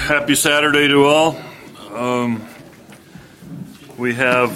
Happy Saturday to all. We have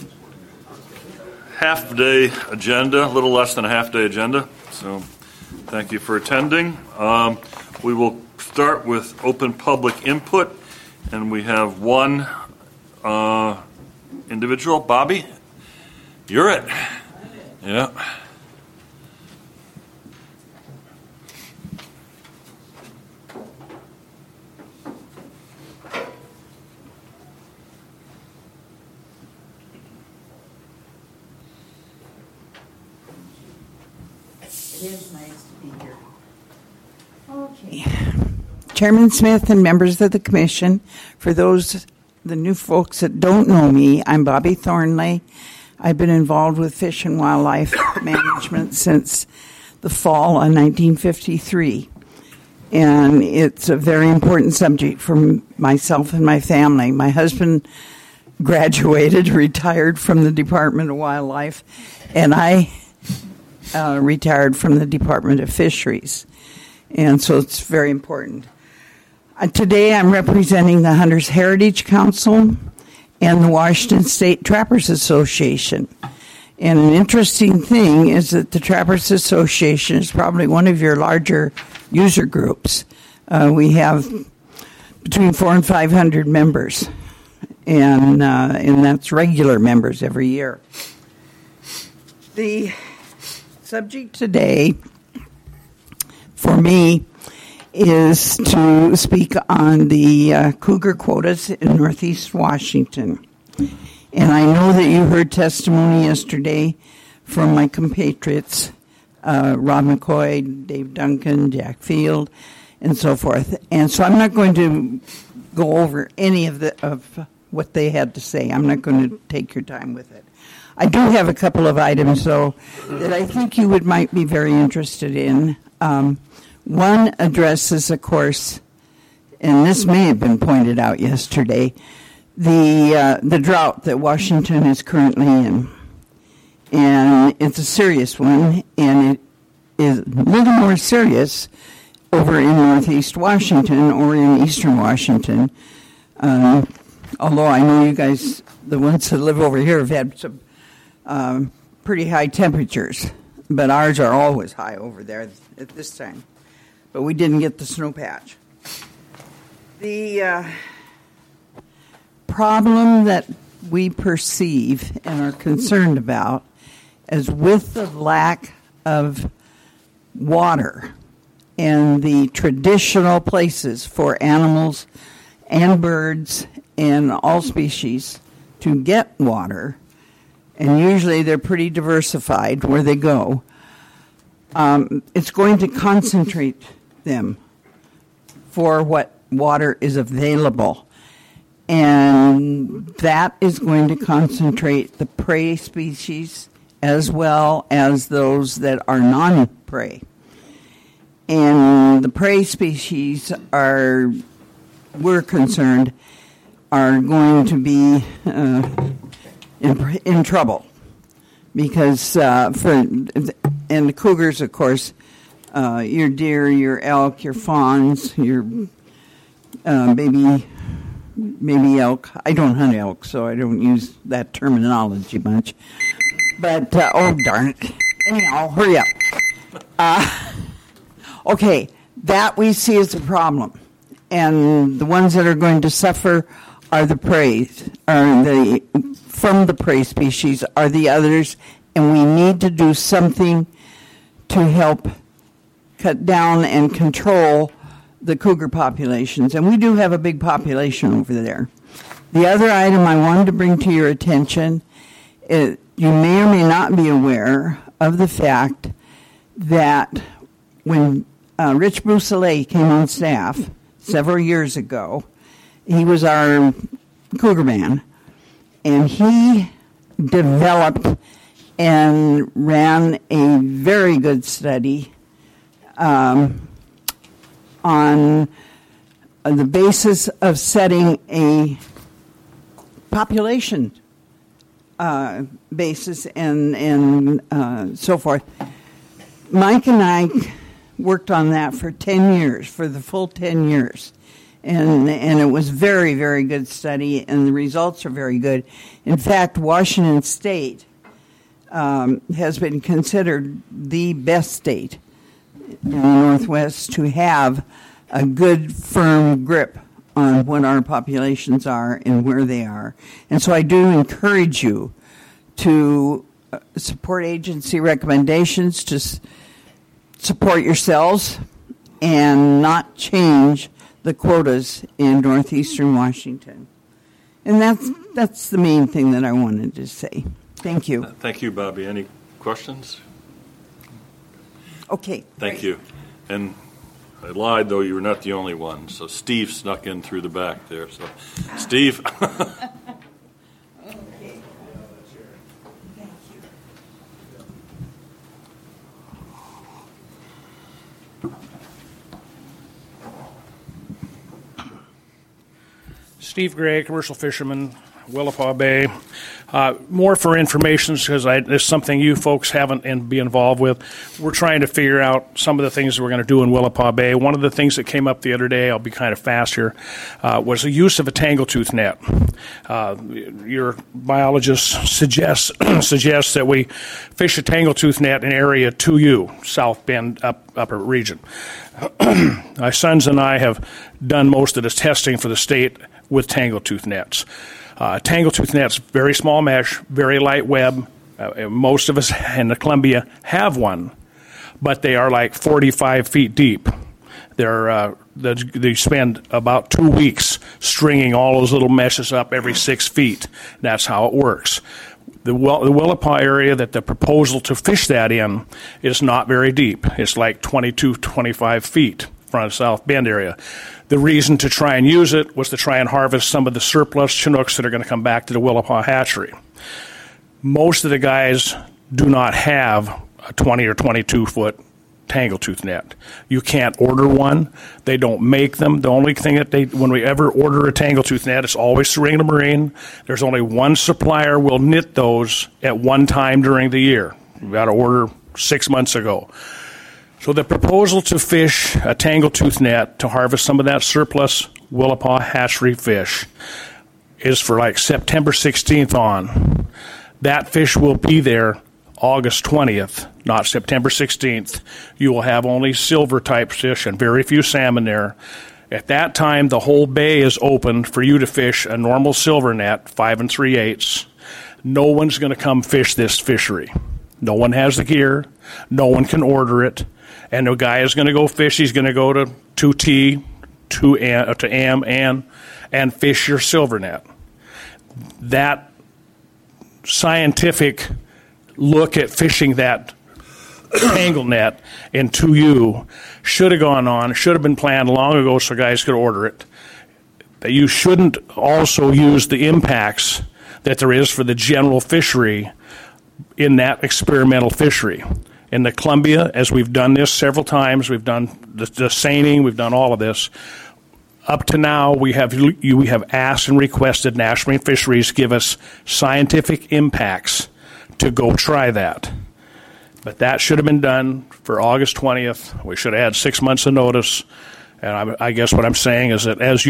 half-day agenda, a little less than a half-day agenda, so thank you for attending. We will start with open public input, and we have one individual. Bobby, you're it. Yeah. It is nice to be here. Okay. Chairman Smith and members of the commission, for the new folks that don't know me, I'm Bobby Thornley. I've been involved with fish and wildlife management since the fall of 1953. And it's a very important subject for myself and my family. My husband graduated, retired from the Department of Wildlife, and I retired from the Department of Fisheries. And so it's very important. Today I'm representing the Hunters Heritage Council and the Washington State Trappers Association. And an interesting thing is that the Trappers Association is probably one of your larger user groups. We have between 400 and 500 members, and that's regular members every year. The subject today for me is to speak on the cougar quotas in Northeast Washington. And I know that you heard testimony yesterday from my compatriots, Rob McCoy, Dave Duncan, Jack Field, and so forth. And so I'm not going to go over any of what they had to say. I'm not going to take your time with it. I do have a couple of items, though, that I think you might be very interested in. One addresses, of course, and this may have been pointed out yesterday, the drought that Washington is currently in. And it's a serious one, and it is a little more serious over in Northeast Washington or in Eastern Washington. Although I know you guys, the ones that live over here, have had some pretty high temperatures, but ours are always high over there at this time. But we didn't get the snow patch. The problem that we perceive and are concerned about is with the lack of water and the traditional places for animals and birds and all species to get water, and usually they're pretty diversified where they go. It's going to concentrate them for what water is available. And that is going to concentrate the prey species as well as those that are non-prey. And the prey species we're concerned, are going to be in trouble. Because, and the cougars, of course, your deer, your elk, your fawns, your baby elk. I don't hunt elk, so I don't use that terminology much. But, oh, darn it. Anyhow, hurry up. Okay, that we see as a problem. And the ones that are going to suffer are the prey, from the prey species are the others, and we need to do something to help cut down and control the cougar populations. And we do have a big population over there. The other item I wanted to bring to your attention is you may or may not be aware of the fact that when Rich Boussalet came on staff several years ago, he was our cougar man, and he developed and ran a very good study on the basis of setting a population basis and so forth. Mike and I worked on that for 10 years, for the full 10 years. And it was very, very good study, and the results are very good. In fact, Washington State has been considered the best state in the Northwest to have a good, firm grip on what our populations are and where they are. And so I do encourage you to support agency recommendations, to support yourselves, and not change the quotas in northeastern Washington. And that's the main thing that I wanted to say. Thank you. Thank you, Bobby. Any questions? Okay. Thank you. And I lied, though. You were not the only one. So Steve snuck in through the back there. So, Steve. Steve Gray, commercial fisherman, Willapa Bay. More for information because it's something you folks haven't and be involved with. We're trying to figure out some of the things that we're going to do in Willapa Bay. One of the things that came up the other day, I'll be kind of fast here, was the use of a tangletooth net. Your biologist suggests that we fish a tangletooth net in area 2U, South Bend, upper region. My sons and I have done most of this testing for the state with tangletooth nets. Tangletooth nets, very small mesh, very light web. Most of us in the Columbia have one, but they are like 45 feet deep. They spend about 2 weeks stringing all those little meshes up every 6 feet. That's how it works. The Willapa area that the proposal to fish that in is not very deep. It's like 22, 25 feet from the South Bend area. The reason to try and use it was to try and harvest some of the surplus Chinooks that are going to come back to the Willapa hatchery. Most of the guys do not have a 20 or 22-foot tangletooth net. You can't order one. They don't make them. The only thing when we ever order a tangletooth net, it's always Serena Marine. There's only one supplier will knit those at one time during the year. We got to order 6 months ago. So the proposal to fish a tangletooth net to harvest some of that surplus Willapa hatchery fish is for like September 16th on. That fish will be there August 20th, not September 16th. You will have only silver-type fish and very few salmon there. At that time, the whole bay is open for you to fish a normal silver net, 5 3/8. No one's going to come fish this fishery. No one has the gear. No one can order it. And the guy is going to go fish. He's going to go to 2T, to AM, and fish your silver net. That scientific look at fishing that tangle net in 2U should have gone on, should have been planned long ago so guys could order it. That you shouldn't also use the impacts that there is for the general fishery in that experimental fishery. In the Columbia, as we've done this several times, we've done the seining, we've done all of this. Up to now, we have asked and requested National Marine Fisheries give us scientific impacts to go try that. But that should have been done for August 20th. We should have had 6 months of notice. And I guess what I'm saying is that as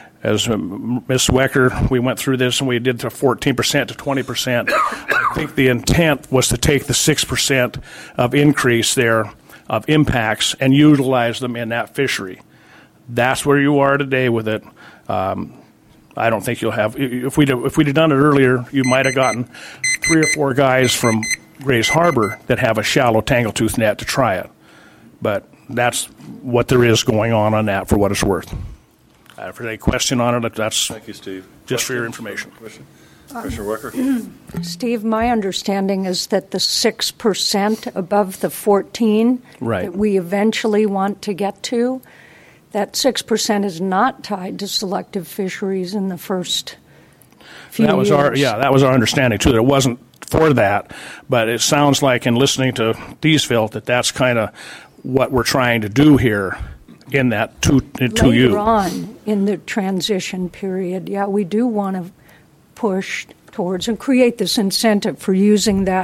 Ms. Wecker, we went through this and we did to 14% to 20%. I think the intent was to take the 6% of increase there of impacts and utilize them in that fishery. That's where you are today with it. I don't think you'll have. If we'd have done it earlier, you might have gotten 3 or 4 guys from Grays Harbor that have a shallow tangletooth net to try it. But that's what there is going on that for what it's worth. If there's any question on it, that's Thank you, Steve. Just for your information. Commissioner Wecker? Steve, my understanding is that the 6% above the 14 right. that we eventually want to get to, that 6% is not tied to selective fisheries in the first few years. That was our understanding, too, that it wasn't for that. But it sounds like in listening to Deesville that that's kind of what we're trying to do here in that 2U. Later on in the transition period, we do want to push towards and create this incentive for using that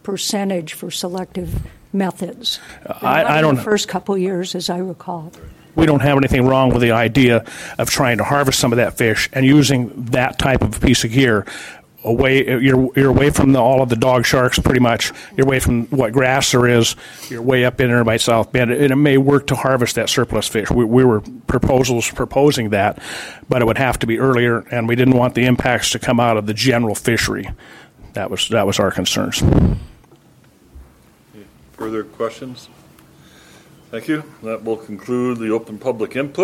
percentage for selective methods. I don't in the first couple years, as I recall. we don't have anything wrong with the idea of trying to harvest some of that fish and using that type of piece of gear away. You're away from all of the dog sharks, pretty much. You're away from what grass there is. You're way up in there by South Bend, and it may work to harvest that surplus fish. We were proposing that, but it would have to be earlier, and we didn't want the impacts to come out of the general fishery. That was our concerns. Further questions? Thank you. That will conclude the open public input.